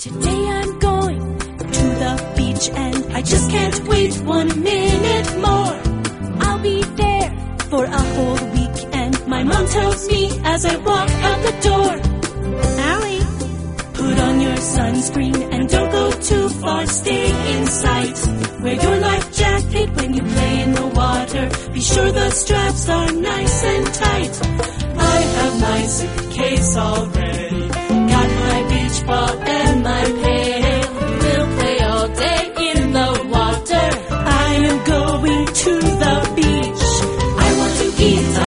Today I'm going to the beach and I just can't wait 1 minute more. I'll be there for a whole week and my mom tells me as I walk out the door, Allie, put on your sunscreen and don't go too far, stay in sight. Wear your life jacket when you play in the water, be sure the straps are nice and tight. I have my suitcase all ready.